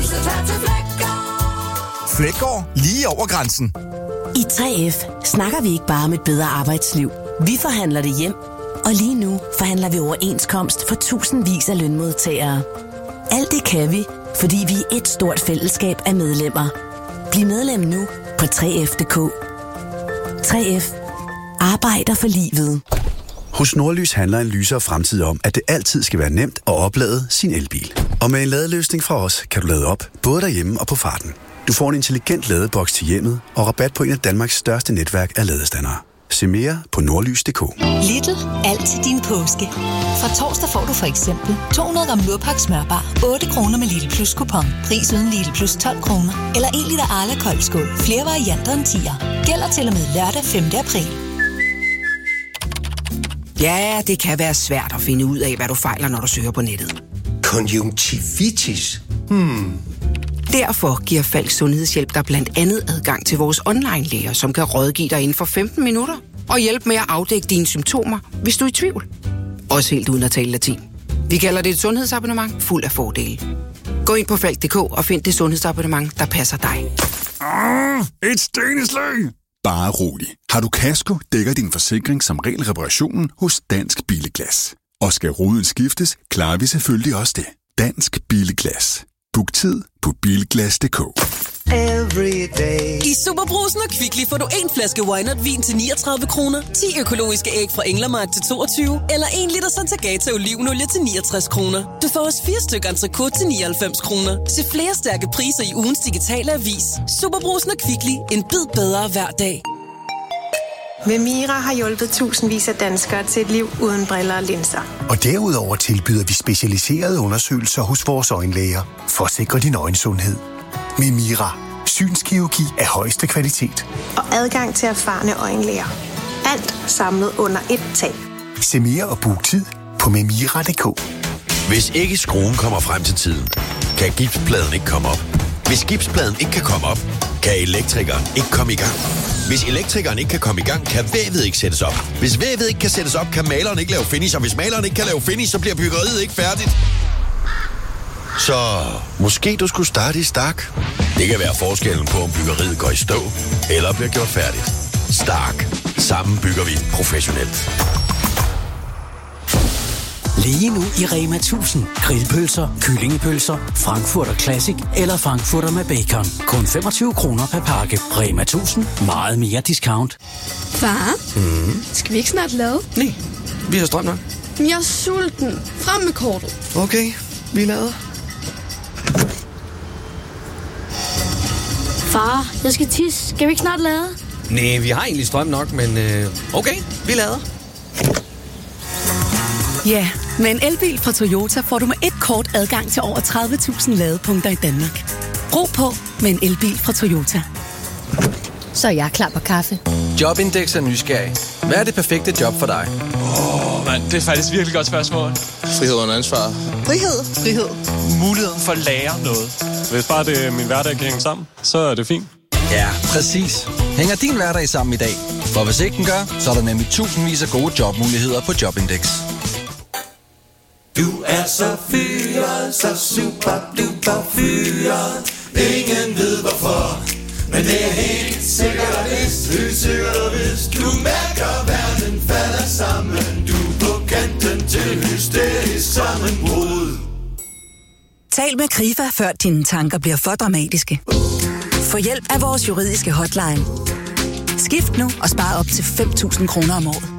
Flækgaard, lige over grænsen. I tre F snakker vi ikke bare om et bedre arbejdsliv. Vi forhandler det hjem. Og lige nu forhandler vi overenskomst for tusindvis af lønmodtagere. Alt det kan vi, fordi vi er et stort fællesskab af medlemmer. Bliv medlem nu på tre F punktum d k. tre F arbejder for livet. Hos Nordlys handler en lysere fremtid om, at det altid skal være nemt at oplade sin elbil. Og med en ladeløsning fra os, kan du lade op, både derhjemme og på farten. Du får en intelligent ladeboks til hjemmet og rabat på en af Danmarks største netværk af ladestandere. Se mere på nordlys punktum d k. Lidl. Alt til din påske. Fra torsdag får du for eksempel to hundrede gram Lurpak smørbar, otte kroner med Lidl Plus kupon. Pris uden Lidl Plus tolv kroner. Eller en liter Arla koldskål. Flere varianter end tier. Gælder til og med lørdag femte april. Ja, det kan være svært at finde ud af, hvad du fejler, når du søger på nettet. Konjunktivitis? Hmm. Derfor giver Falk Sundhedshjælp dig blandt andet adgang til vores online-læger, som kan rådgive dig inden for femten minutter og hjælpe med at afdække dine symptomer, hvis du er i tvivl. Også helt uden at tale latin. Vi kalder det et sundhedsabonnement fuld af fordele. Gå ind på falk punktum d k og find det sundhedsabonnement, der passer dig. Ah, et steneslag! Bare rolig. Har du kasko, dækker din forsikring som regel reparationen hos Dansk Billeglas. Og skal ruden skiftes, klarer vi selvfølgelig også det. Dansk Billeglas. Book tid på bilglas punktum d k. I Superbrusen og Kvickly får du en flaske Wynert vin til niogtredive kroner, ti økologiske æg fra Englermark til toogtyve, eller en liter Santagata olivenolie til niogtres kroner. Du får også fire stykker entrecôte til nioghalvfems kroner. Se flere stærke priser i ugens digitale avis. Superbrusen og Kvickly. En bid bedre hver dag. Memira har hjulpet tusindvis af danskere til et liv uden briller og linser. Og derudover tilbyder vi specialiserede undersøgelser hos vores øjenlæger for at sikre din øjensundhed. Memira. Synskirurgi af højeste kvalitet. Og adgang til erfarne øjenlæger. Alt samlet under et tag. Se mere og book tid på memira punktum d k. Hvis ikke skruen kommer frem til tiden, kan gipspladen ikke komme op. Hvis gipspladen ikke kan komme op, kan elektrikeren ikke komme i gang. Hvis elektrikeren ikke kan komme i gang, kan vævet ikke sættes op. Hvis vævet ikke kan sættes op, kan maleren ikke lave finish. Og hvis maleren ikke kan lave finish, så bliver byggeriet ikke færdigt. Så måske du skulle starte i Stark. Det kan være forskellen på, om byggeriet går i stå eller bliver gjort færdigt. Stark. Sammen bygger vi professionelt. Lige nu i Rema tusind. Grillpølser, kyllingepølser, Frankfurter Classic eller Frankfurter med bacon. Kun femogtyve kroner per pakke. Rema tusind. Meget mere discount. Far, Mm. skal vi ikke snart lade? Nej, vi har strøm nok. Jeg er sulten. Frem med kortet. Okay, vi lader. Far, jeg skal tisse. Skal vi ikke snart lade? Nej, vi har egentlig strøm nok, men øh, okay, vi lader. Ja, med en elbil fra Toyota får du med et kort adgang til over tredive tusind ladepunkter i Danmark. Ro på med en elbil fra Toyota. Så er jeg klar på kaffe. Jobindex er nysgerrig. Hvad er det perfekte job for dig? Åh, oh, mand, det er faktisk virkelig godt spørgsmål. Frihed under ansvar. Frihed. Frihed. Muligheden for at lære noget. Hvis bare det er min hverdag kan hænge sammen, så er det fint. Ja, præcis. Hænger din hverdag sammen i dag? For hvis ikke den gør, så er der nemlig tusindvis af gode jobmuligheder på Jobindex. Du er så fyret, så super duper fyret. Ingen ved hvorfor, men det er helt sikkert og vist. Helt sikkert og vist. Du mærker verden falder sammen. Du er på kanten til hysterisk sammenbrud. Tal med Krifa, før dine tanker bliver for dramatiske. Få hjælp af vores juridiske hotline. Skift nu og spar op til fem tusind kroner om året.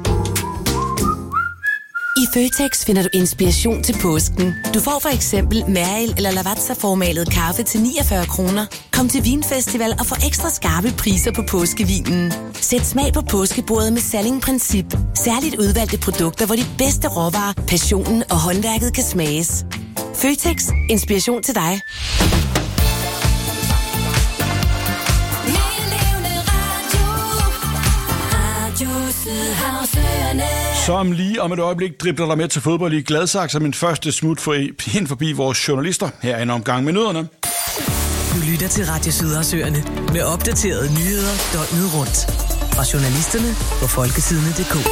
I Føtex finder du inspiration til påsken. Du får for eksempel Mariel eller Lavazza-formalet kaffe til niogfyrre kroner. Kom til Vinfestival og få ekstra skarpe priser på påskevinen. Sæt smag på påskebordet med Salling Princip. Særligt udvalgte produkter, hvor de bedste råvarer, passionen og håndværket kan smages. Føtex. Inspiration til dig. Som lige om et øjeblik dribler der med til fodbold i Gladsaxe som min første smut for hen forbi vores journalister her en omgang med nyhederne. Du lytter til Radio Sydhavsøerne med opdaterede nyheder døgnet rundt. Fra journalisterne på folketidene punktum d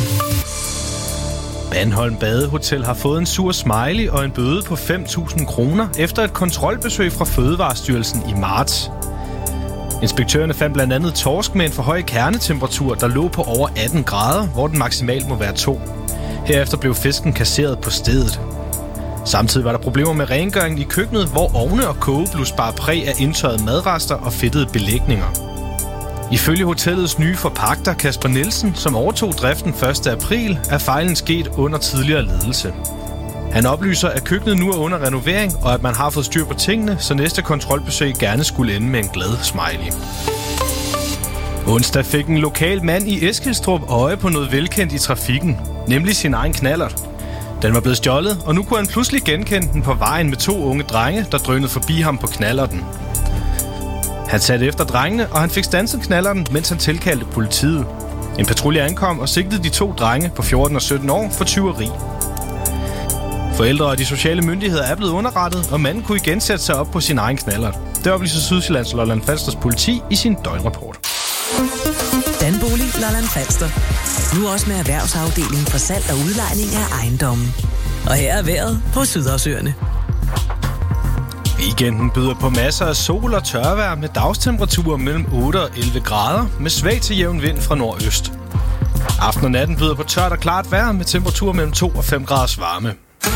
k. Bandholm Badehotel har fået en sur smiley og en bøde på fem tusind kroner efter et kontrolbesøg fra Fødevarestyrelsen i marts. Inspektørerne fandt blandt andet torsk med en for høj kernetemperatur, der lå på over atten grader, hvor den maksimalt må være to. Herefter blev fisken kasseret på stedet. Samtidig var der problemer med rengøringen i køkkenet, hvor ovne og kogeblus bar præg af indtørrede madrester og fedtede belægninger. Ifølge hotellets nye forpagter Kasper Nielsen, som overtog driften første april, er fejlen sket under tidligere ledelse. Han oplyser, at køkkenet nu er under renovering, og at man har fået styr på tingene, så næste kontrolbesøg gerne skulle ende med en glad smiley. Onsdag fik en lokal mand i Eskilstrup øje på noget velkendt i trafikken, nemlig sin egen knallert. Den var blevet stjålet, og nu kunne han pludselig genkende den på vejen med to unge drenge, der drønede forbi ham på knallerten. Han satte efter drengene, og han fik standset knallerten, mens han tilkaldte politiet. En patrulje ankom og sigtede de to drenge på fjorten og sytten år for tyveri. Forældre og de sociale myndigheder er blevet underrettet, og manden kunne igen sætte sig op på sin egen knallert. Det oplyser Sydsjællands Lolland Falsters politi i sin døgnrapport. Danbolig Lolland Falster. Nu også med erhvervsafdelingen for salg og udlejning af ejendommen. Og her er vejret på Sydhavsøerne. Weekenden byder på masser af sol og tørvejr med dagstemperaturer mellem otte og elleve grader med svag til jævn vind fra nordøst. Aften og natten byder på tørt og klart vejr med temperaturer mellem to og fem graders varme.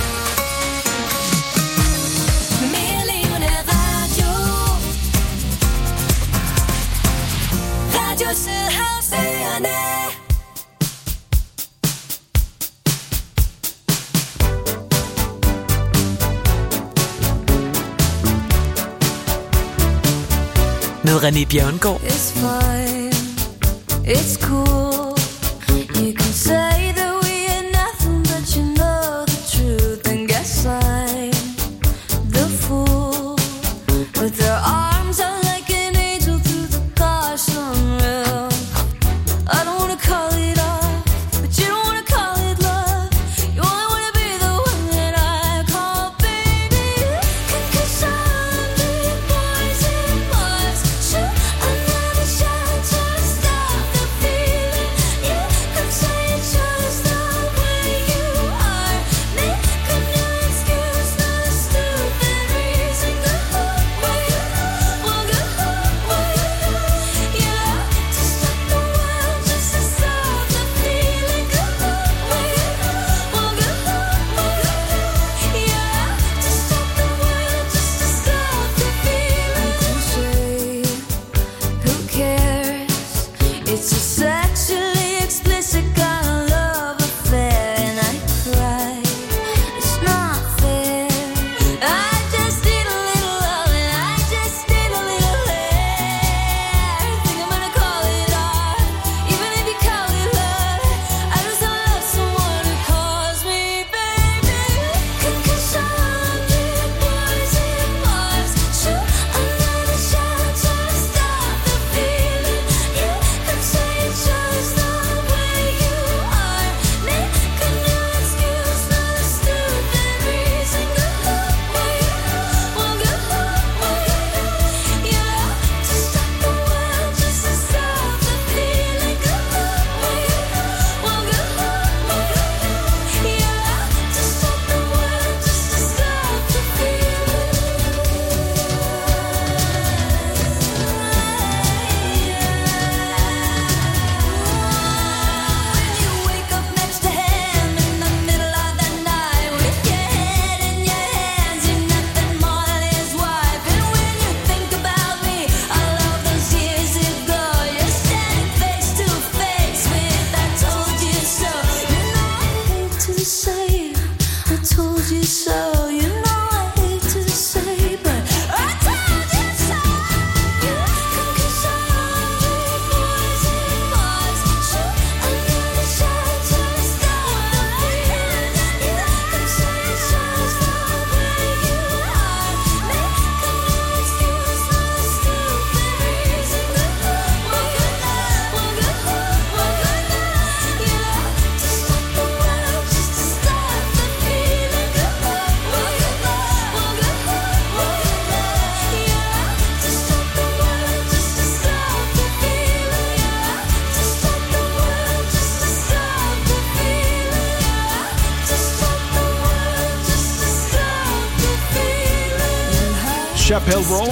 Med René Bjørngaard. It's fine, it's cool. You can say that we are nothing, but you know the truth. And guess I'm the fool with their arms out like an angel through the gosh unreal. I don't wanna call it off, but you don't wanna call it love. You only wanna be the one that I call baby. Cause I'm the poison was shoot another shot to stop the feeling. You could say it's Chappelle Roll.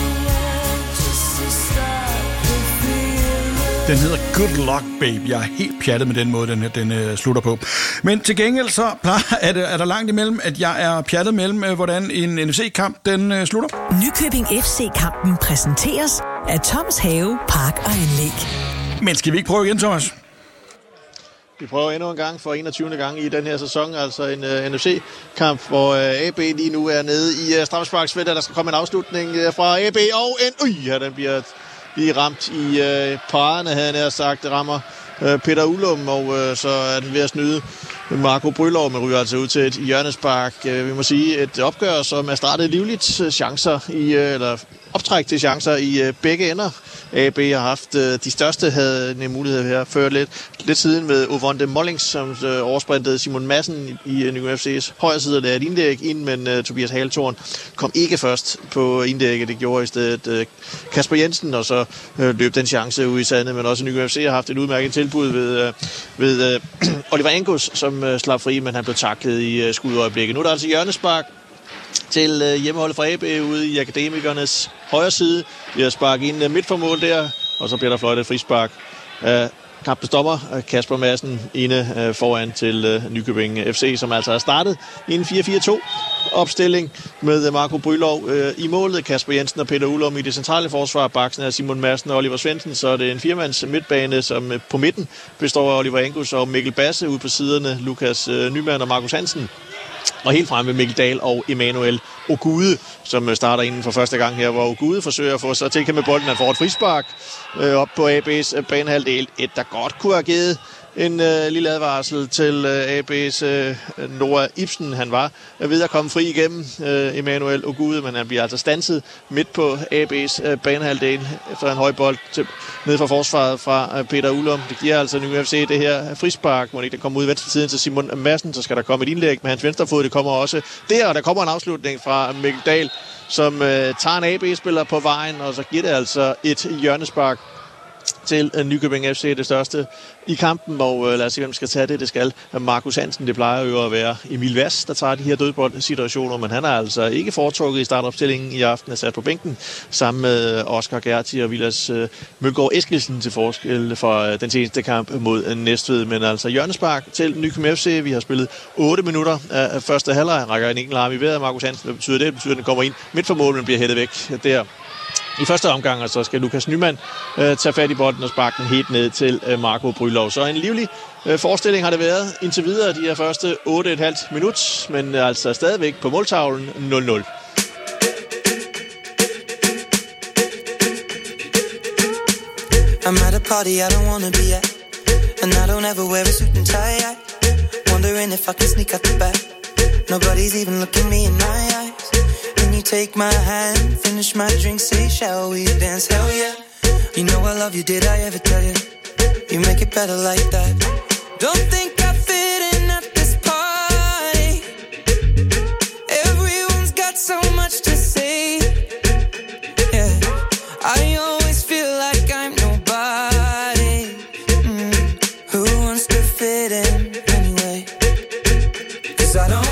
Den hedder Good Luck Babe. Jeg er helt pjattet med den måde, den, den uh, slutter på. Men til gengæld så plejer, er, det, er der langt imellem, at jeg er pjattet mellem, uh, hvordan en N F C-kamp den uh, slutter. Nykøbing F C-kampen præsenteres af Toms Have, Park og Anlæg. Men skal vi ikke prøve igen, Thomas? Vi prøver endnu en gang for enogtyvende gang i den her sæson, altså en uh, N F C-kamp, hvor uh, A B lige nu er nede i uh, straffesparksfeltet. Der skal komme en afslutning uh, fra A B, og en... Ui, ja, den bliver lige ramt i uh, parerne, havde jeg sagt. Det rammer uh, Peter Ullum, og uh, så er den ved at snyde Marco Brylov, men ryger altså ud til et hjørnespark. Uh, vi må sige, et opgør, som er startet livligt. Uh, chancer i... Uh, eller optræk til chancer i uh, begge ender. A B har haft uh, de største, havde en mulighed her før lidt, lidt siden med Ovonde Mollings, som uh, oversprintede Simon Madsen i uh, Nykøbing F C's højre side og lavede et indlæg ind, men uh, Tobias Haltorn kom ikke først på indlægget. Det gjorde i stedet uh, Kasper Jensen, og så uh, løb den chance ud i sandet, men også Nykøbing F C har haft et udmærket tilbud ved, uh, ved uh, Oliver Angus, som uh, slap fri, men han blev taklet i uh, skudøjeblikket. Nu er der altså hjørnespark til øh, hjemmeholdet fra A B ude i Akademikernes højre side. Vi har sparket ind øh, midt for mål der, og så bliver der fløjtet et frispark. Øh, kampens dommer, Kasper Madsen, inde øh, foran til øh, Nykøbing F C, som altså har startet i en fire fire to opstilling med øh, Marco Brylov øh, i målet, Kasper Jensen og Peter Ullum i det centrale forsvar, baksen af Simon Madsen og Oliver Svendsen, så er det en firemands midtbane, som øh, på midten består af Oliver Angus og Mikkel Basse, ude på siderne Lukas øh, Nyman og Markus Hansen. Og helt fremme med Mikkel Dahl og Emmanuel Ogude, som starter inden for første gang her, hvor Ogude forsøger at få sig til med bolden. Han får et frispark øh, op på A B's øh, banehalvdel. Et, der godt kunne have givet en øh, lille advarsel til øh, A B's øh, Noah Ibsen. Han var ved at komme fri igennem øh, Emmanuel Ogude, men han bliver altså standset midt på A B's øh, banehalvdel efter en høj bold til, ned fra forsvaret fra øh, Peter Ullum. Det giver altså Nykøbing F C det her frispark, hvor ikke der kommer ud i venstre siden til Simon Madsen, så skal der komme et indlæg med hans venstre fod. Det kommer også der, og der kommer en afslutning fra Mikkel Dahl, som øh, tager en A B-spiller på vejen, og så giver det altså et hjørnespark til Nykøbing F C, det største i kampen, og øh, lad os se, hvem skal tage det. Det skal Markus Hansen. Det plejer jo at være Emil Vass, der tager de her dødboldsituationer, men han er altså ikke foretrukket i startopstillingen i aften, er sat på bænken sammen med Oscar Gerti og Vilas øh, Mølgaard Eskilsen til forskel for øh, den seneste kamp mod Næstved. Men altså hjørnespark til Nykøbing F C. Vi har spillet otte minutter af første halvleg. Han rækker en enkelt arm i vejret. Markus Hansen, hvad betyder det? Det betyder, at den kommer ind midt for mål, men bliver hættet væk der i første omgang, og så skal Lukas Nyman øh, tage fat i bolden og sparke den helt ned til øh, Marco Brylov. Så en livlig øh, forestilling har det været indtil videre de her første otte komma fem minut, men øh, altså stadigvæk på måltavlen nul nul. I'm at a party I don't wanna be at, and I don't ever wear a suit and tie. I wondering if I can sneak out the back. Nobody's even looking me in my eyes. Take my hand, finish my drink, say, shall we dance? Hell yeah. You know I love you, did I ever tell you? You make it better like that. Don't think I fit in at this party. Everyone's got so much to say. Yeah, I always feel like I'm nobody. Mm. Who wants to fit in anyway? 'Cause I don't